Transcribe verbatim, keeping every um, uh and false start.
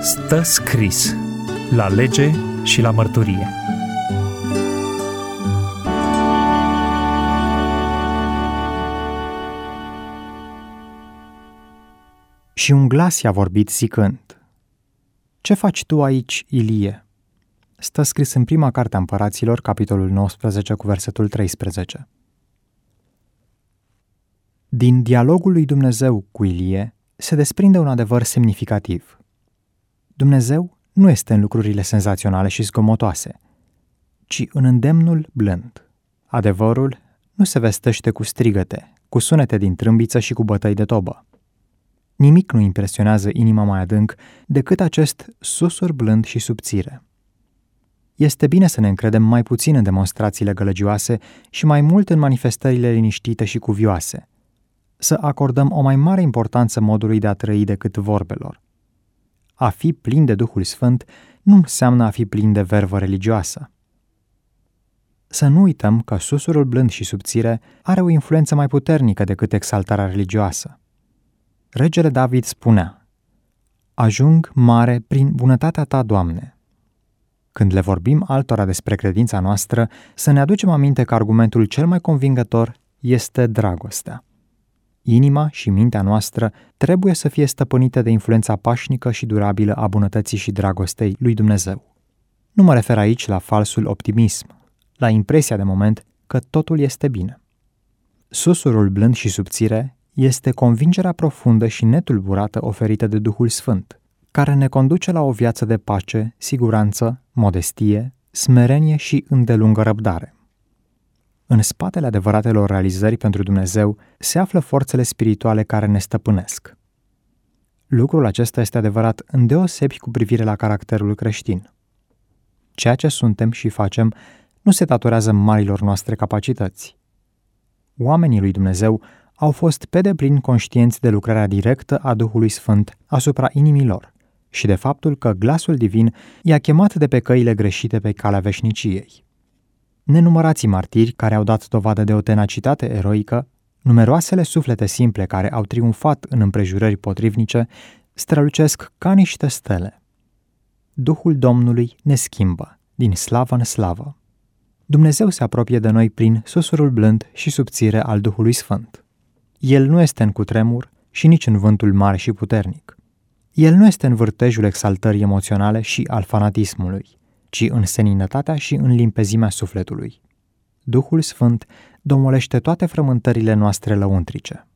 Stă scris la lege și la mărturie. Și un glas i-a vorbit zicând: Ce faci tu aici, Ilie? Stă scris în prima carte a Împăraților, capitolul nouăsprezece, cu versetul treisprezece. Din dialogul lui Dumnezeu cu Ilie se desprinde un adevăr semnificativ. Dumnezeu nu este în lucrurile senzaționale și zgomotoase, ci în îndemnul blând. Adevărul nu se vestește cu strigăte, cu sunete din trâmbiță și cu bătăi de tobă. Nimic nu impresionează inima mai adânc decât acest susur blând și subțire. Este bine să ne încredem mai puțin în demonstrațiile gălăgioase și mai mult în manifestările liniștite și cuvioase, să acordăm o mai mare importanță modului de a trăi decât vorbelor. A fi plin de Duhul Sfânt nu înseamnă a fi plin de vervă religioasă. Să nu uităm că susurul blând și subțire are o influență mai puternică decât exaltarea religioasă. Regele David spunea: Ajung mare prin bunătatea ta, Doamne. Când le vorbim altora despre credința noastră, să ne aducem aminte că argumentul cel mai convingător este dragostea. Inima și mintea noastră trebuie să fie stăpânite de influența pașnică și durabilă a bunătății și dragostei lui Dumnezeu. Nu mă refer aici la falsul optimism, la impresia de moment că totul este bine. Susurul blând și subțire este convingerea profundă și netulburată oferită de Duhul Sfânt, care ne conduce la o viață de pace, siguranță, modestie, smerenie și îndelungă răbdare. În spatele adevăratelor realizări pentru Dumnezeu se află forțele spirituale care ne stăpânesc. Lucrul acesta este adevărat îndeosebi cu privire la caracterul creștin. Ceea ce suntem și facem nu se datorează marilor noastre capacități. Oamenii lui Dumnezeu au fost pe deplin conștienți de lucrarea directă a Duhului Sfânt asupra inimilor și de faptul că glasul divin i-a chemat de pe căile greșite pe calea veșniciei. Nenumărații martiri care au dat dovadă de o tenacitate eroică, numeroasele suflete simple care au triumfat în împrejurări potrivnice, strălucesc ca niște stele. Duhul Domnului ne schimbă, din slavă în slavă. Dumnezeu se apropie de noi prin susurul blând și subțire al Duhului Sfânt. El nu este în cutremur și nici în vântul mare și puternic. El nu este în vârtejul exaltării emoționale și al fanatismului, ci în seninătatea și în limpezimea sufletului. Duhul Sfânt domolește toate frământările noastre lăuntrice.